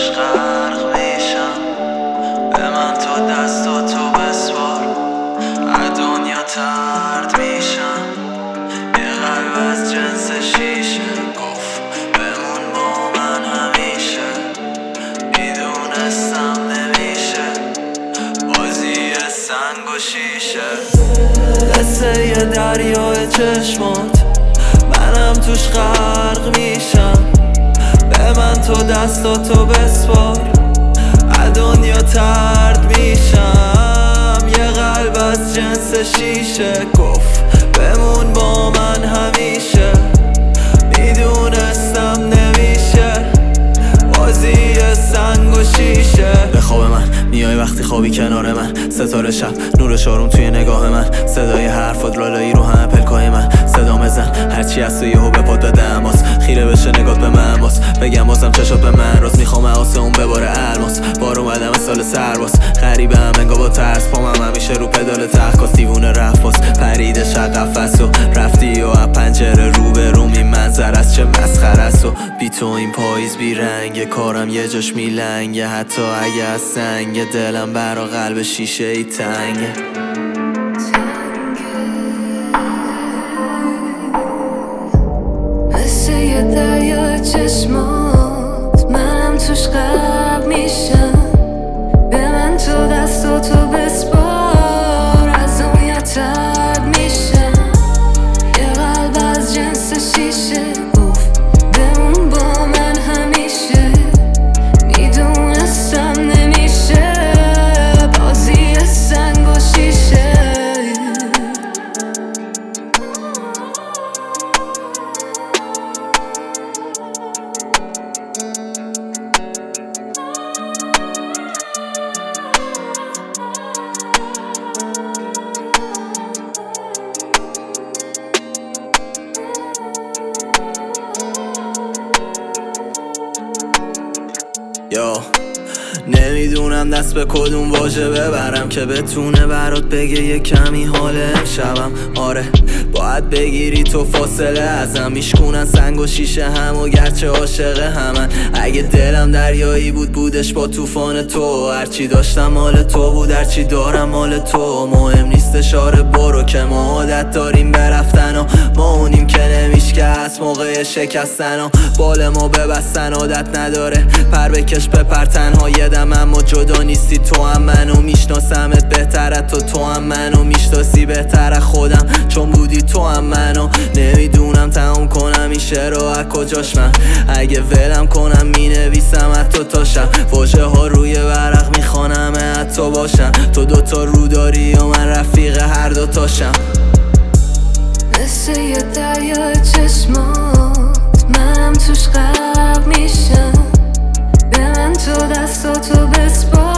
توش غرق میشم. به من تو دستاتو بسپار، از دنیا ترد میشم. یه قلب از جنس شیشه گفت بمون با من همیشه. میدونستم نمیشه بازی سنگ و شیشه. قصه یه دریای چشمات، منم توش غرق میشم. به من تو دستاتو بسپار، از دنیا ترد میشم. یه قلب از جنس شیشه گفت بمون با من همیشه. میدونستم نمیشه بازی سنگ و شیشه. به خواب من میای وقتی خوابی کنار من، ستاره شب نور شاروم توی نگاه من. صدای حرفات لالایی رو همه پلکای من. صدا مزن هرچی از تو یهو به پاد بده اماس. خیره بشه نگات به من باز، بگم بازم چشات به من راست. میخوام آسمون بباره الماس، بار اومدم سال سرباز. غریبه هم انگا با ترس، پامم همیشه رو پدال تخت. دیوونه رفت باز پرید شقفست و رفتی و از پنجره رو به روم. این منظر از چه مسخره است و بی تو این پاییز بی رنگه. کارم یه جاش میلنگه حتی اگه از سنگ. دلم برا قلب شیشه ای تنگه. مثل یه دریای چشمات، منم توش غرق میشم. به من تو دستاتو بسپار، از دنیا ترد میشم. یه قلب از جنس شیشه گفت بمون با من همیشه. میدونستم نمیشه بازی سنگ و شیشه. یا نمیدونم دست به کدوم واژه ببرم که بتونه برات بگه یه کمی حال امشبم. آره باید بگیری تو فاصله ازم. میشکونن سنگ و شیشه هم و گرچه عاشق همن. اگه دلم دریایی بود بودش با طوفان تو. هرچی داشتم مال تو بود، هرچی دارم مال تو. مهم نیستش آره برو که ما عادت داریم برفتن و ما اونیم که نمیشکست موقع شکستن و بال ما ببستن. عادت نداره پر بکش بپر تنها یه دم، اما جدا نیستی تو هم منو میشناسمت بهتر از تو هم منو میشناسی بهتر از خودم چون بودی تو هم منو. نمیدونم تموم کنم این شعر رو از کجاش من. اگه ولم کنم مینویسم حتی تاشم. واژه ها روی ورق میخوانم حتی باشم. تو دوتا رو داری و من رفیق هر دوتاشم. مثل یه دریای چشمات، منم توش غرق میشم. به من تو دستاتو بسپار،